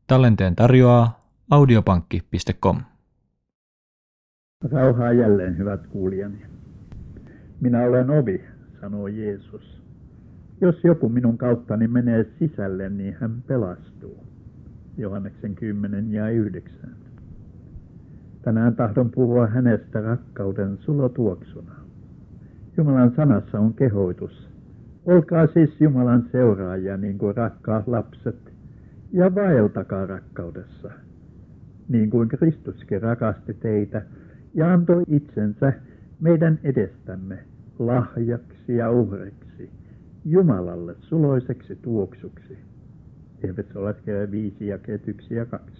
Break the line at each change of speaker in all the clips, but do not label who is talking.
Tallenteen tarjoaa audiopankki.com.
Rauhaa jälleen, hyvät kuulijani. Minä olen ovi, sanoo Jeesus. Jos joku minun kauttani menee sisälle, niin hän pelastuu. Johanneksen 10:9. Tänään tahdon puhua hänestä rakkauden sulotuoksuna. Jumalan sanassa on kehoitus. Olkaa siis Jumalan seuraajia niin kuin rakkaat lapset, ja vaeltakaa rakkaudessa, niin kuin Kristuskin rakasti teitä ja antoi itsensä meidän edestämme lahjaksi ja uhriksi, Jumalalle suloiseksi tuoksuksi. Efesolaiskirja 5, jakeet 1 ja 2.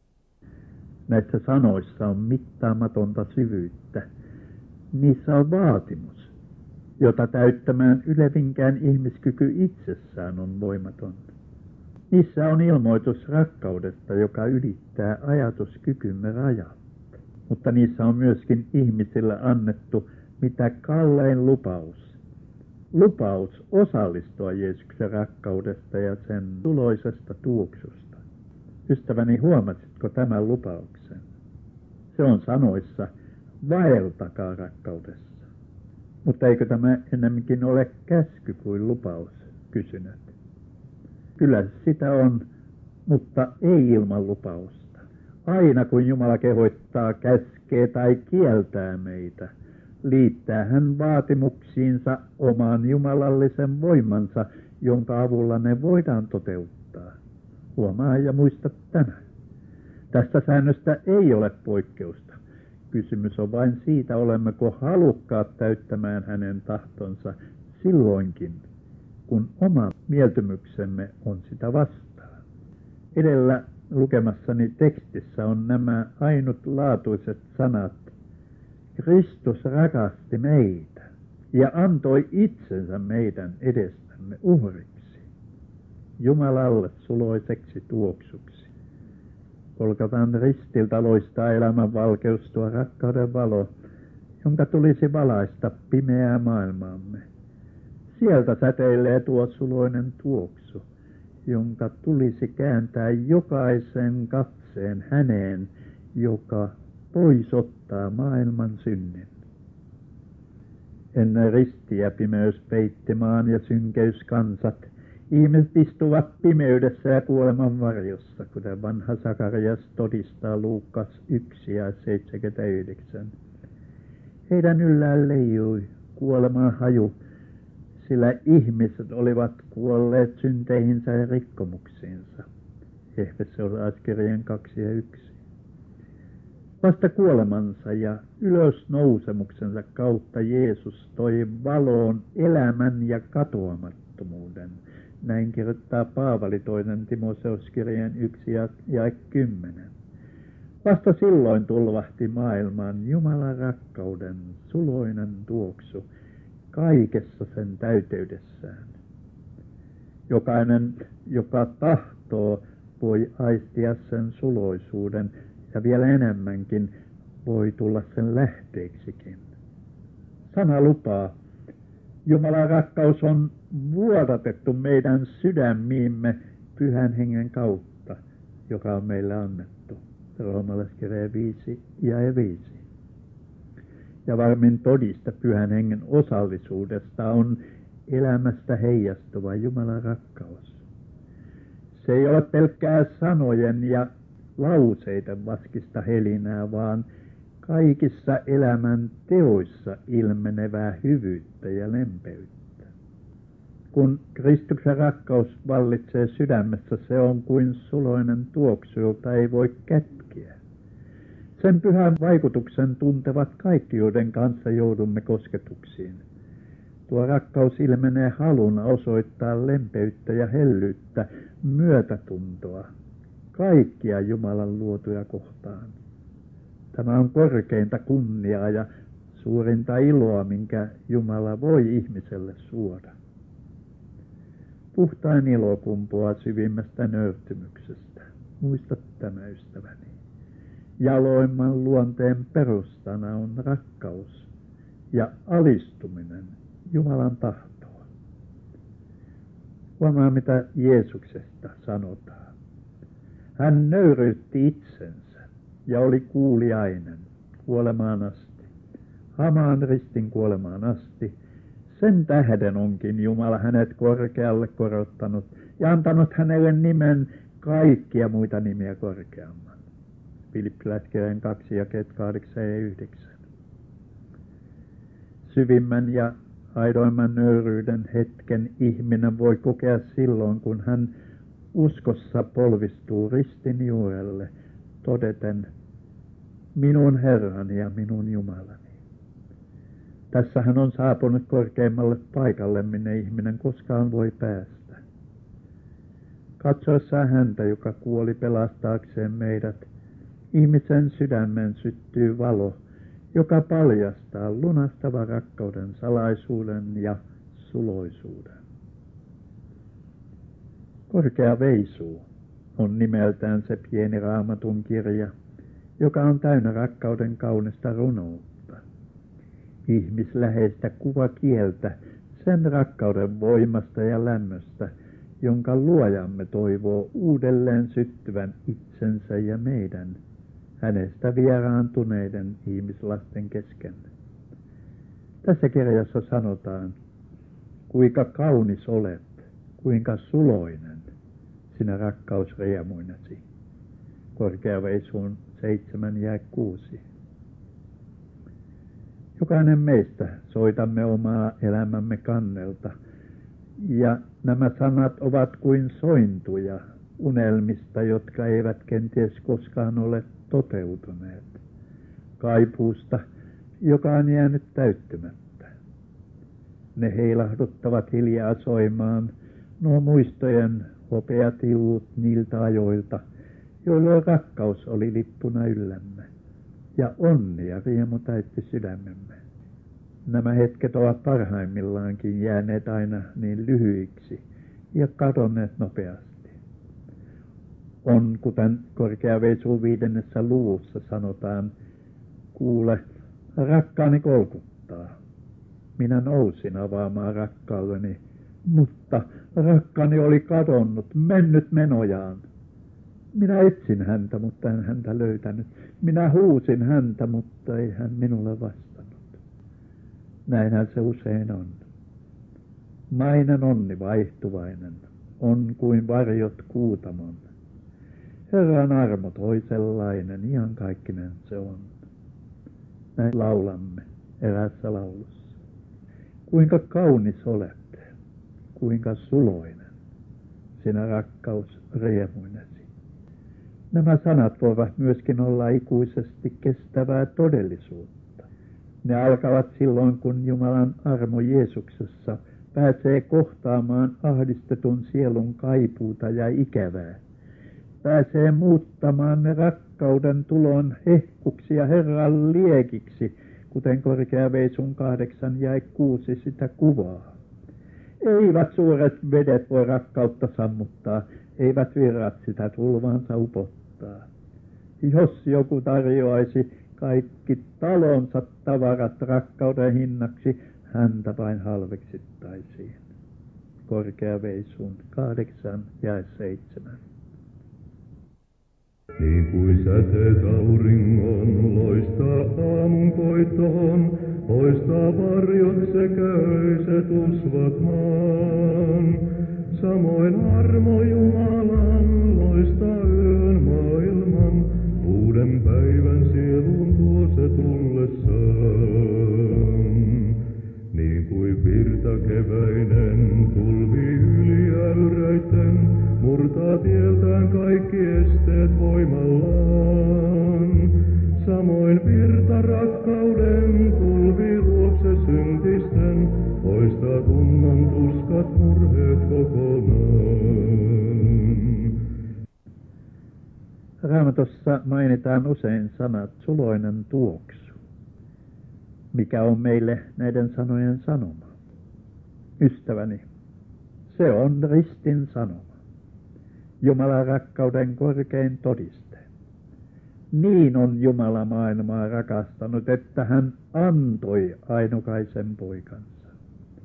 Näissä sanoissa on mittaamatonta syvyyttä. Niissä on vaatimus, jota täyttämään ylevinkään ihmiskyky itsessään on voimaton. Niissä on ilmoitus rakkaudesta, joka ylittää ajatuskykymme rajat. Mutta niissä on myöskin ihmisille annettu mitä kallein lupaus. Lupaus osallistua Jeesuksen rakkaudesta ja sen suloisesta tuoksusta. Ystäväni, huomasitko tämän lupauksen? Se on sanoissa, vaeltakaa rakkaudessa. Mutta eikö tämä enemmänkin ole käsky kuin lupaus, kysynyt? Kyllä sitä on, mutta ei ilman lupausta. Aina kun Jumala kehoittaa, käskee tai kieltää meitä, liittää hän vaatimuksiinsa oman jumalallisen voimansa, jonka avulla ne voidaan toteuttaa. Huomaa ja muista tänään. Tästä säännöstä ei ole poikkeusta. Kysymys on vain siitä, olemmeko halukkaat täyttämään hänen tahtonsa silloinkin, kun oma mieltymyksemme on sitä vastaan. Edellä lukemassani tekstissä on nämä ainutlaatuiset sanat. Kristus rakasti meitä ja antoi itsensä meidän edestämme uhriksi, Jumalalle suloiseksi tuoksuksi. Golgatan ristiltä loistaa elämän valkeus, tuo rakkauden valo, jonka tulisi valaista pimeää maailmaamme. Sieltä säteilee tuo suloinen tuoksu, jonka tulisi kääntää jokaisen katseen häneen, joka pois ottaa maailman synnin. Ennen ristiä pimeys peitti maan ja synkeys kansat. Ihmiset istuvat pimeydessä ja kuoleman varjossa, kuten vanha Sakarias todistaa Luukas 1 ja 79. Heidän yllään leijui kuoleman haju, sillä ihmiset olivat kuolleet synteihinsä ja rikkomuksiinsa. Efesolaiskirjeen 2 ja 1. Vasta kuolemansa ja ylösnousemuksensa kautta Jeesus toi valoon elämän ja katoamattomuuden. Näin kirjoittaa Paavali 2. Timoseuskirjeen 1 ja 10. Vasta silloin tulvahti maailmaan Jumalan rakkauden suloinen tuoksu kaikessa sen täyteydessään. Jokainen, joka tahtoo, voi aistia sen suloisuuden ja vielä enemmänkin voi tulla sen lähteeksikin. Sana lupaa, Jumalan rakkaus on vuodatettu meidän sydämiimme Pyhän Hengen kautta, joka on meille annettu. Roomalaiskirja 5 ja 5. Ja varmin todiste Pyhän Hengen osallisuudesta on elämästä heijastuva Jumalan rakkaus. Se ei ole pelkkää sanojen ja lauseiden vaskista helinää, vaan kaikissa elämän teoissa ilmenevää hyvyyttä ja lempeyttä. Kun Kristuksen rakkaus vallitsee sydämessä, se on kuin suloinen tuoksu, jota ei voi kätkeä. Sen pyhän vaikutuksen tuntevat kaikki, joiden kanssa joudumme kosketuksiin. Tuo rakkaus ilmenee haluna osoittaa lempeyttä ja hellyyttä, myötätuntoa, kaikkia Jumalan luotuja kohtaan. Tämä on korkeinta kunniaa ja suurinta iloa, minkä Jumala voi ihmiselle suoda. Puhtain ilo kumpuaa syvimmästä nöyrtymyksestä. Muista tämä, ystäväni. Jaloimman luonteen perustana on rakkaus ja alistuminen Jumalan tahtoon. Huomaa, mitä Jeesuksesta sanotaan. Hän nöyryytti itsensä ja oli kuuliainen kuolemaan asti, hamaan ristin kuolemaan asti. Sen tähden onkin Jumala hänet korkealle korottanut ja antanut hänelle nimen kaikkia muita nimiä korkeamman. Filippiläiskirjan 2 jakeet 8 ja 9. Syvimmän ja aidoimman nöyryyden hetken ihminen voi kokea silloin, kun hän uskossa polvistuu ristin juurelle todeten, minun Herrani ja minun Jumalani. Tässä hän on saapunut korkeimmalle paikalle, minne ihminen koskaan voi päästä. Katsoessaan häntä, joka kuoli pelastaakseen meidät, ihmisen sydämen syttyy valo, joka paljastaa lunastavan rakkauden salaisuuden ja suloisuuden. Korkea veisuu on nimeltään se pieni Raamatun kirja, joka on täynnä rakkauden kaunista runoutta, ihmisläheistä kuvakieltä sen rakkauden voimasta ja lämmöstä, jonka luojamme toivoo uudelleen syttyvän itsensä ja meidän, hänestä vieraantuneiden ihmislasten kesken. Tässä kirjassa sanotaan, kuinka kaunis olet, kuinka suloinen sinä rakkausriemuinesi. Korkeaveisuun 7 ja 6. Jokainen meistä soitamme omaa elämämme kannelta, ja nämä sanat ovat kuin sointuja unelmista, jotka eivät kenties koskaan ole toteutuneet, kaipuusta, joka on jäänyt täyttymättä. Ne heilahduttavat hiljaa soimaan nuo muistojen hopeat illut niiltä ajoilta, jolloin rakkaus oli lippuna yllämme ja onni ja riemu täytti sydämemme. Nämä hetket ovat parhaimmillaankin jääneet aina niin lyhyiksi ja kadonneet nopeasti. On, kuten Korkeaveisuun 5. luvussa sanotaan, kuule, rakkaani kolkuttaa. Minä nousin avaamaan rakkaudeni, mutta rakkaani oli kadonnut, mennyt menojaan. Minä etsin häntä, mutta en häntä löytänyt. Minä huusin häntä, mutta ei hän minulle vastannut. Näinhän se usein on. Mainen onni vaihtuvainen on kuin varjot kuutamon. Herran armo toisenlainen, iankaikkinen se on. Näin laulamme eräässä laulussa. Kuinka kaunis olet, kuinka suloinen sinä rakkaus riemuinesi. Nämä sanat voivat myöskin olla ikuisesti kestävää todellisuutta. Ne alkavat silloin, kun Jumalan armo Jeesuksessa pääsee kohtaamaan ahdistetun sielun kaipuuta ja ikävää. Pääsee muuttamaan ne rakkauden tulon hehkuksi ja Herran liekiksi, kuten Korkeaveisun 8 ja 6 sitä kuvaa. Eivät suuret vedet voi rakkautta sammuttaa, eivät virrat sitä tulvaansa upottaa. Jos joku tarjoaisi kaikki talonsa tavarat rakkauden hinnaksi, häntä vain halveksittaisiin. Korkeaveisun 8 ja 7.
Niin kuin säteet auringon loistaa aamun koittoon, loistaa varjot sekä öiset usvat maan. Samoin armo Jumalan loistaa yön maailman, uuden päivän sielun tuo se tullessaan. Niin kuin virta keväinen tulvi yli äyräitten, murtaa tieltään kaikki esteet voimallaan. Samoin virta rakkauden tulvi luokse syntisten, poistaa tunnan tuskat murheet kokonaan.
Raamatussa mainitaan usein sanat suloinen tuoksu. Mikä on meille näiden sanojen sanoma? Ystäväni, se on ristin sanoma. Jumalan rakkauden korkein todiste. Niin on Jumala maailmaa rakastanut, että hän antoi ainokaisen poikansa.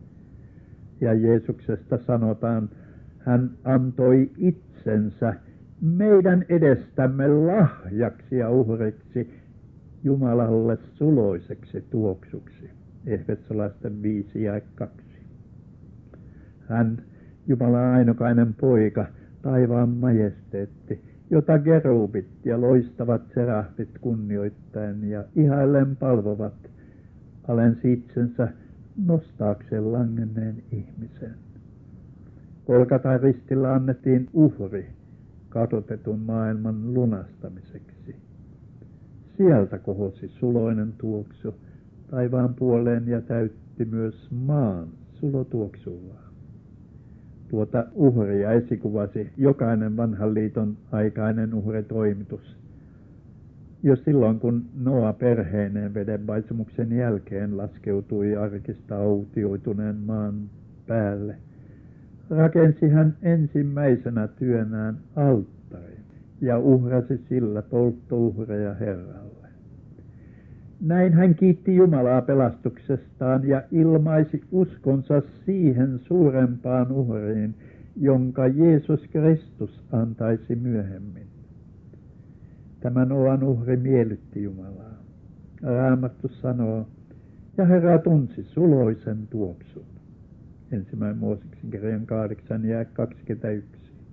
Ja Jeesuksesta sanotaan, hän antoi itsensä meidän edestämme lahjaksi ja uhriksi Jumalalle suloiseksi tuoksuksi. Efesolaisten 5 ja 2. Hän, Jumalan ainokainen poika, taivaan majesteetti, jota kerubit ja loistavat serafit kunnioittaen ja ihaillen palvovat, alensi itsensä nostaakseen langenneen ihmisen. Golgatan ristillä annettiin uhri kadotetun maailman lunastamiseksi. Sieltä kohosi suloinen tuoksu taivaan puoleen ja täytti myös maan sulotuoksullaan. Tuota uhria esikuvasi jokainen vanhan liiton aikainen uhritoimitus. Jo silloin, kun Noa perheineen vedenpaisumuksen jälkeen laskeutui arkista autioituneen maan päälle, rakensi hän ensimmäisenä työnään alttarin ja uhrasi sillä polttouhreja Herralle. Näin hän kiitti Jumalaa pelastuksestaan ja ilmaisi uskonsa siihen suurempaan uhriin, jonka Jeesus Kristus antaisi myöhemmin. Tämä Noan uhri miellytti Jumalaa. Raamattu sanoo, ja Herra tunsi suloisen tuoksun. 1. Mooseksen kirjan 8 ja 21.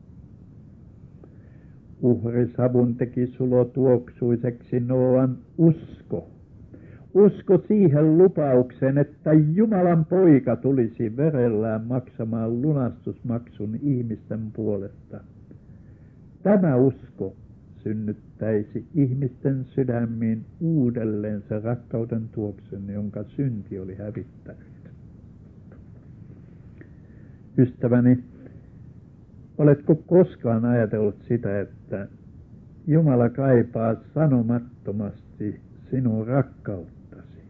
Uhrisavun teki sulotuoksuiseksi Noan usko. Usko siihen lupaukseen, että Jumalan poika tulisi verellään maksamaan lunastusmaksun ihmisten puolesta. Tämä usko synnyttäisi ihmisten sydämiin uudelleen se rakkauden tuoksun, jonka synti oli hävittänyt. Ystäväni, oletko koskaan ajatellut sitä, että Jumala kaipaa sanomattomasti sinun rakkauttasi?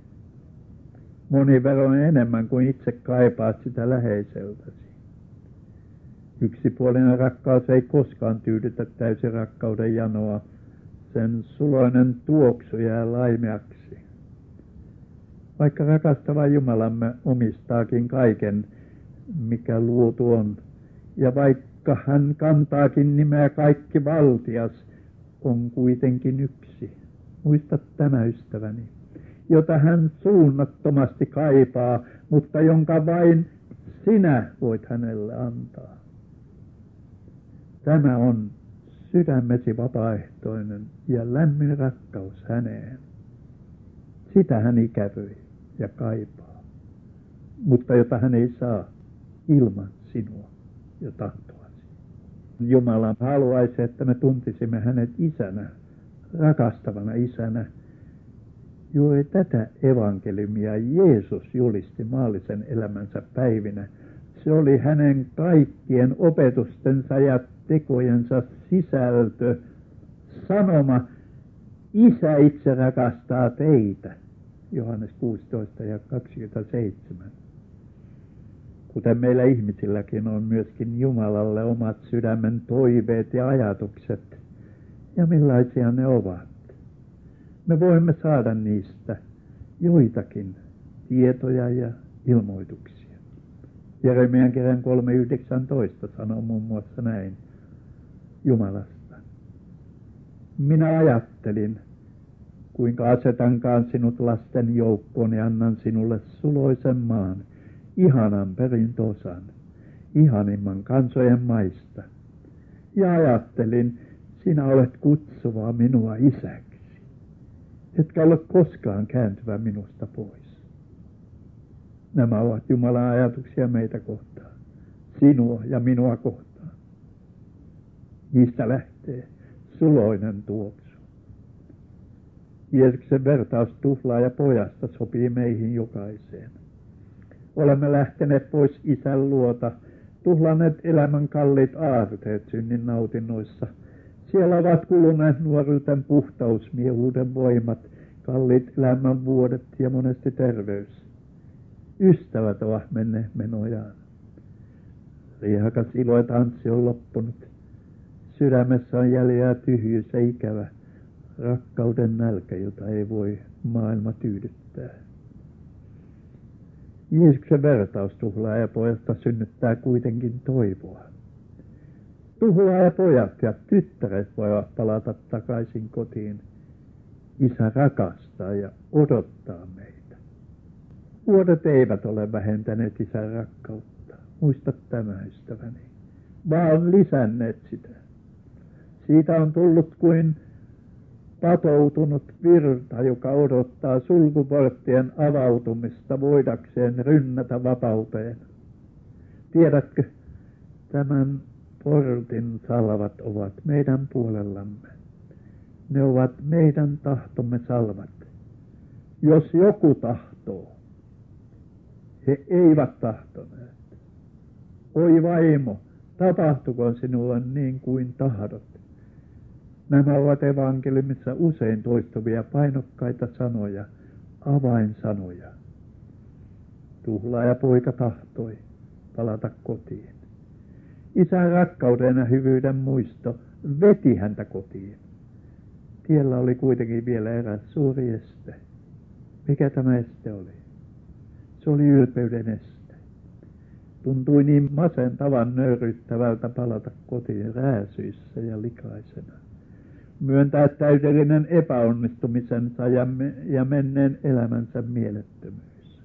Moni verran enemmän kuin itse kaipaat sitä läheiseltäsi. Yksipuolinen rakkaus ei koskaan tyydytä täysin rakkauden janoa. Sen suloinen tuoksu jää laimeaksi. Vaikka rakastava Jumalamme omistaakin kaiken, mikä luotu on, ja vaikka hän kantaakin nimeä kaikki valtias, on kuitenkin yksi. Muista tämä, ystäväni, jota hän suunnattomasti kaipaa, mutta jonka vain sinä voit hänelle antaa. Tämä on sydämesi vapaaehtoinen ja lämmin rakkaus häneen. Sitä hän ikävöi ja kaipaa, mutta jota hän ei saa ilman sinua ja tahtoasi. Jumala haluaisi, että me tuntisimme hänet isänä, rakastavana isänä. Juuri tätä evankeliumia Jeesus julisti maallisen elämänsä päivinä. Se oli hänen kaikkien opetustensa ja tekojensa sisältö, sanoma, Isä itse rakastaa teitä. Johannes 16 ja 27. Kuten meillä ihmisilläkin on myöskin Jumalalle omat sydämen toiveet ja ajatukset. Ja millaisia ne ovat? Me voimme saada niistä joitakin tietoja ja ilmoituksia. Jeremian kirjan 3:19 sanoo muun muassa näin Jumalasta. Minä ajattelin, kuinka asetankaan sinut lasten joukkoon ja annan sinulle suloisen maan, ihanan perintöosan, ihanimman kansojen maista. Ja ajattelin, sinä olet kutsuva minua isäksi, etkä ole koskaan kääntyvä minusta pois. Nämä ovat Jumalan ajatuksia meitä kohtaan, sinua ja minua kohtaan. Niistä lähtee suloinen tuoksu. Jeesuksen vertaus tuhlaajapojasta sopii meihin jokaiseen. Olemme lähteneet pois Isän luota, tuhlanneet elämän kalliit aarteet synnin nautinnoissa. Siellä ovat kuluneet nuoruuden puhtaus, miehuuden voimat, kalliit elämän vuodet ja monesti terveys. Ystävät ovat menneet menojaan. Riehakas ilo ja tanssi on loppunut. Sydämessä on jäljellä tyhjyys ja ikävä, rakkauden nälkä, jota ei voi maailma tyydyttää. Jeesuksen vertaus tuhlaajapojasta synnyttää kuitenkin toivoa. Tuhlaajapojat ja tyttäret voivat palata takaisin kotiin. Isä rakastaa ja odottaa meitä. Vuodet eivät ole vähentäneet isän rakkautta. Muista tämä, ystäväni. Vaan lisänneet sitä. Siitä on tullut kuin patoutunut virta, joka odottaa sulkuporttien avautumista voidakseen rynnätä vapauteen. Tiedätkö, tämän portin salvat ovat meidän puolellamme. Ne ovat meidän tahtomme salvat. Jos joku tahtoo, he eivät tahtoneet. Oi vaimo, tapahtukoon sinulle niin kuin tahdot. Nämä ovat evankeliumissa usein toistuvia painokkaita sanoja, avainsanoja. Tuhlaajapoika tahtoi palata kotiin. Isän rakkauden ja hyvyyden muisto veti häntä kotiin. Tiellä oli kuitenkin vielä eräs suuri este. Mikä tämä este oli? Se oli ylpeyden este. Tuntui niin masentavan nöyryyttävältä palata kotiin rääsyissä ja likaisena. Myöntää täydellinen epäonnistumisensa ja menneen elämänsä mielettömyys.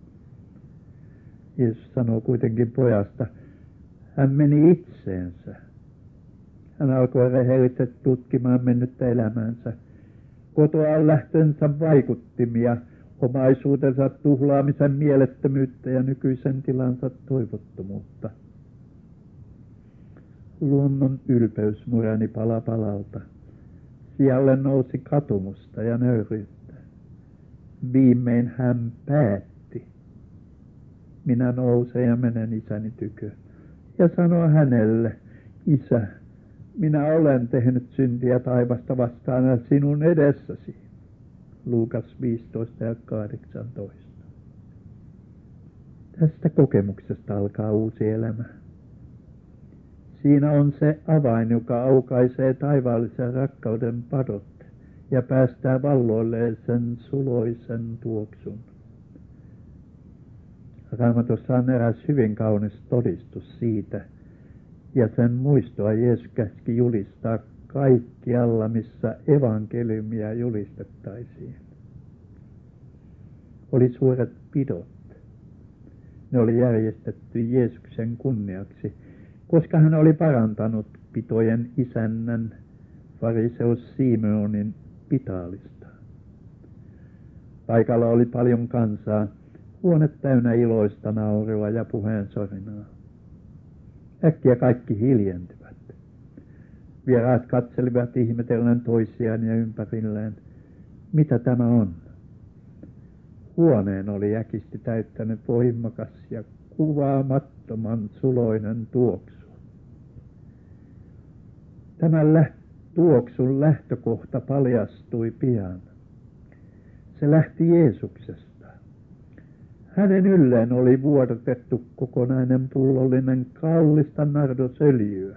Jeesus sanoo kuitenkin pojasta, hän meni itseensä. Hän alkoi rehellisesti tutkimaan mennyttä elämäänsä, kotoaan lähtönsä vaikuttimia, omaisuutensa tuhlaamisen mielettömyyttä ja nykyisen tilansa toivottomuutta. Luonnon ylpeys murani pala palalta. Sijalle nousi katumusta ja nöyryyttä. Viimein hän päätti. Minä nousen ja menen isäni tykö. Ja sanoo hänelle, isä, minä olen tehnyt syntiä taivasta vastaan ja sinun edessäsi. Luukas 15 ja 18. Tästä kokemuksesta alkaa uusi elämä. Siinä on se avain, joka aukaisee taivaallisen rakkauden padot ja päästää valloilleen sen suloisen tuoksun. Raamatussa on eräs hyvin kaunis todistus siitä, ja sen muistoa Jeesus käski julistaa kaikkialla, missä evankeliumia julistettaisiin. Oli suuret pidot. Ne oli järjestetty Jeesuksen kunniaksi, koska hän oli parantanut pitojen isännän fariseus Simeonin Pitaalista. Paikalla oli paljon kansaa, huone täynnä iloista naurua ja puheen sorinaa. Äkkiä kaikki hiljentyvät. Vieraat katselivat ihmetellen toisiaan ja ympärilleen. Mitä tämä on? Huoneen oli äkisti täyttänyt voimakas ja kuvaamattoman suloinen tuoksu. Tämän tuoksun lähtökohta paljastui pian. Se lähti Jeesuksesta. Hänen ylleen oli vuodatettu kokonainen pullollinen kallista nardosöljyä.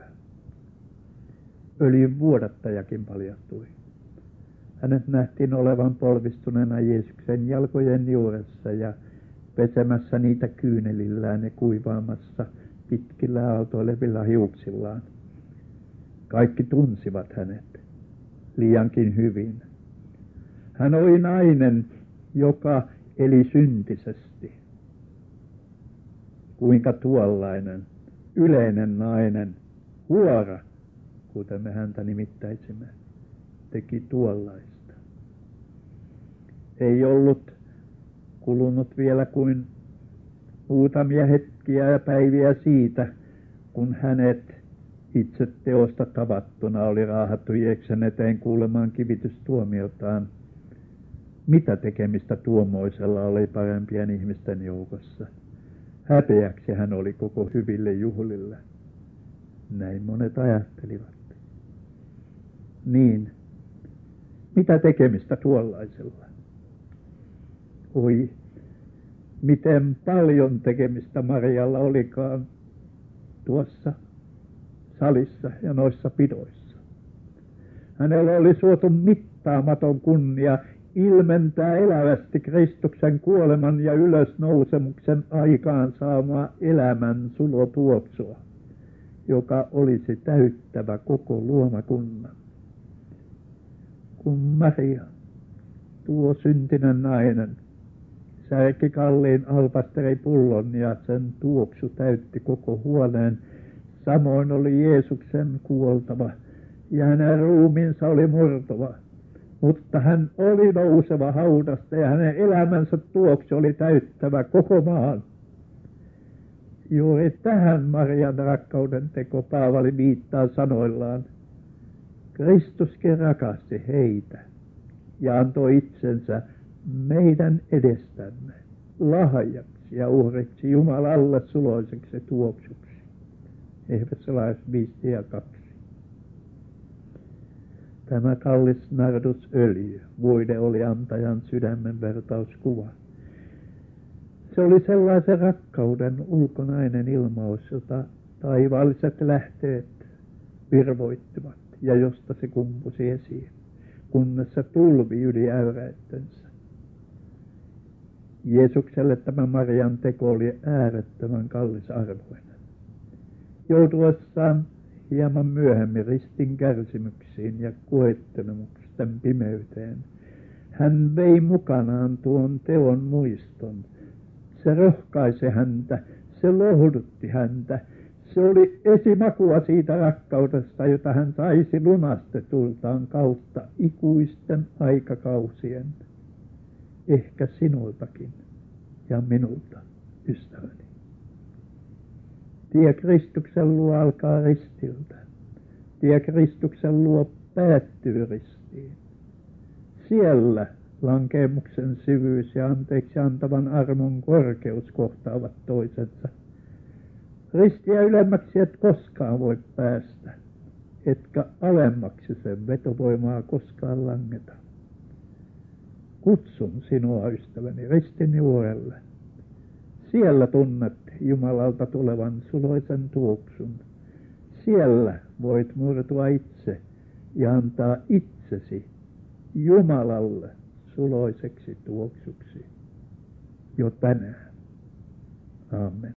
Öljyn vuodattajakin paljastui. Hänet nähtiin olevan polvistuneena Jeesuksen jalkojen juuressa ja pesemässä niitä kyynelillään ja kuivaamassa pitkillä aaltoilevilla hiuksillaan. Kaikki tunsivat hänet liiankin hyvin. Hän oli nainen, joka eli syntisesti. Kuinka tuollainen, yleinen nainen, huora, kuten me häntä nimittäisimme, teki tuollaista. Ei ollut kulunut vielä kuin muutamia hetkiä ja päiviä siitä, kun hänet itse teosta tavattuna oli raahattu Jeesuksen eteen kuulemaan kivitystuomiotaan. Mitä tekemistä tuommoisella oli parempien ihmisten joukossa? Häpeäksi hän oli koko hyville juhlille. Näin monet ajattelivat. Niin, mitä tekemistä tuollaisella? Oi, miten paljon tekemistä Marialla olikaan tuossa salissa ja noissa pidoissa. Hänellä oli suotu mittaamaton kunnia ilmentää elävästi Kristuksen kuoleman ja ylösnousemuksen aikaan saamaa elämän sulotuoksua. joka olisi täyttävä koko luomakunnan. Kun Maria, tuo syntinen nainen, särki kalliin alpasteripullon ja sen tuoksu täytti koko huoneen, samoin oli Jeesuksen kuoltava ja hänen ruumiinsa oli murtuva, mutta hän oli nouseva haudasta ja hänen elämänsä tuoksu oli täyttävä koko maan. Juuri tähän Marian rakkauden teko Paavali viittaa sanoillaan. Kristuskin rakasti heitä ja antoi itsensä meidän edestämme lahjaksi ja uhriksi Jumalalle suloiseksi tuoksuksi. Efesolaiset 5:2. Tämä kallis nardusöljy, voide oli antajan sydämen vertauskuva. Se oli sellaisen rakkauden ulkonainen ilmaus, jota taivaalliset lähteet virvoittivat ja josta se kumpusi esiin, kunnes se tulvi yli äyräittensä. Jeesukselle tämä Marian teko oli äärettömän kallisarvoinen. Joutuessaan hieman myöhemmin ristin kärsimyksiin ja koettelemusten pimeyteen, hän vei mukanaan tuon teon muiston. Se rohkaisi häntä, se lohdutti häntä. Se oli esimakua siitä rakkaudesta, jota hän saisi lunastetultaan kautta ikuisten aikakausien. Ehkä sinultakin ja minulta, ystäväni. Tie Kristuksen luo alkaa ristiltä. Tie Kristuksen luo päättyy ristiin. Siellä lankeemuksen syvyys ja anteeksi antavan armon korkeus kohtaavat toisensa. Ristiä ylemmäksi et koskaan voi päästä, etkä alemmaksi sen vetovoimaa koskaan langeta. Kutsun sinua, ystäväni, ristin juurelle. Siellä tunnet Jumalalta tulevan suloisen tuoksun. Siellä voit murtua itse ja antaa itsesi Jumalalle suloiseksi tuoksuksi jo tänään. Aamen.